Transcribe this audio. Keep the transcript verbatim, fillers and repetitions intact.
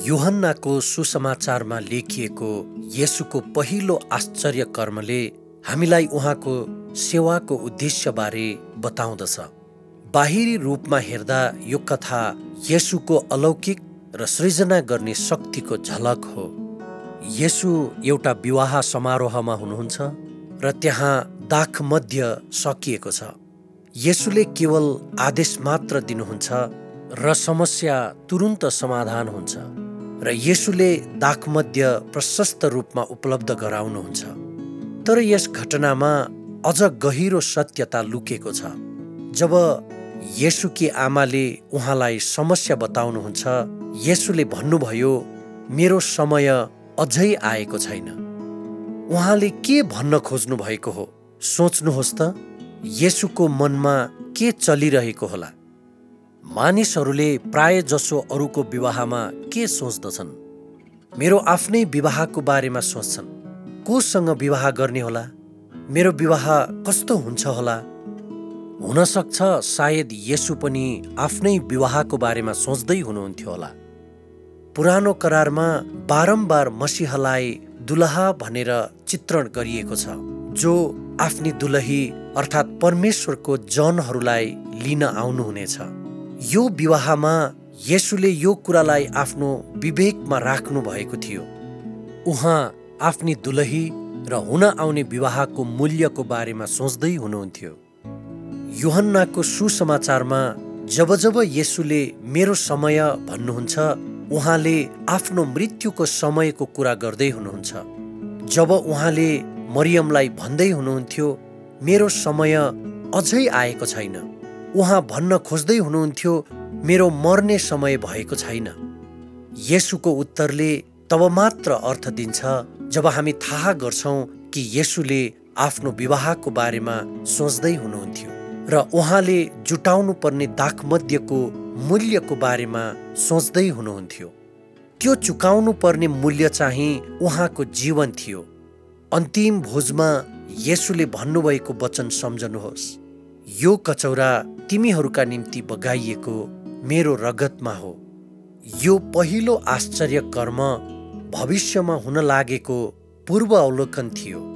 यूहन्नाको सुसमाचारमा लेखिएको येशूको पहिलो आश्चर्य कर्मले हामीलाई उहाँको सेवाको उद्देश्यबारे बताउँदछ। बाहिरी रूपमा हेर्दा यो कथा येशूको अलौकिक र सृजना गर्ने शक्तिको झलक हो। येशू एउटा विवाह समारोहमा हुनुहुन्छ र त्यहाँ दाखमध्य सकिएको छ। येशूले केवल आदेश मात्र दिनुहुन्छ र समस्या तुरुन्त समाधान हुन्छ र येशूले दाखमध्य प्रशस्त रूपमा उपलब्ध गराउनुहुन्छ। तर यस घटनामा अझ गहिरो सत्यता लुकेको छ। जब येशूकी आमाले उहाँलाई समस्या बताउनुहुन्छ, येशूले भन्नुभयो, मेरो समय अझै आएको छैन। उहाँले के भन्न खोज्नु भएको हो? सोच्नुहोस् त, येशूको मनमा के चलिरहेको होला? मानिसहरूले प्राय जसो अरूको विवाहमा के सोच्दछन्? मेरो आफ्नै विवाहको बारेमा सोच्छन्। कोसँग विवाह गर्ने होला? मेरो विवाह कस्तो हुन्छ होला? हुन सक्छ सायद येशू पनि आफ्नै विवाहको बारेमा सोच्दै हुनुहुन्थ्यो होला। पुरानो करारमा बारम्बार मसीहलाई दुलहा भनेर चित्रण गरिएको छ, जो आफ्नी दुलही अर्थात् परमेश्वरको जनहरूलाई लिन आउनुहुनेछ। यो विवाहमा येशूले यो कुरालाई आफ्नो विवेकमा राख्नु भएको थियो। उहाँ आफ्नी दुलही र हुन आउने विवाहको मूल्यको बारेमा सोच्दै हुनुहुन्थ्यो। यूहन्नाको सुसमाचारमा जब जब येशूले मेरो समय भन्नुहुन्छ, उहाँले आफ्नो मृत्युको समयको कुरा गर्दै हुनुहुन्छ। जब उहाँले मरियमलाई भन्दै हुनुहुन्थ्यो, मेरो समय अझै आएको छैन, उहाँ भन्न खोज्दै हुनुहुन्थ्यो, मेरो मर्ने समय भएको छैन। येशूको उत्तरले तब मात्र अर्थ दिन्छ जब हामी थाहा गर्छौँ कि येशूले आफ्नो विवाहको बारेमा सोच्दै हुनुहुन्थ्यो र उहाँले जुटाउनु पर्ने दाखमध्यको मूल्यको बारेमा सोच्दै हुनुहुन्थ्यो। त्यो चुकाउनु पर्ने मूल्य चाहिँ उहाँको जीवन थियो। अन्तिम भोजमा येशूले भन्नुभएको वचन सम्झनुहोस्, यो कचौरा तिमीहरूका निम्ति बगाइएको मेरो रगतमा हो। यो पहिलो आश्चर्य कर्म भविष्यमा हुन लागेको पूर्व अवलोकन थियो।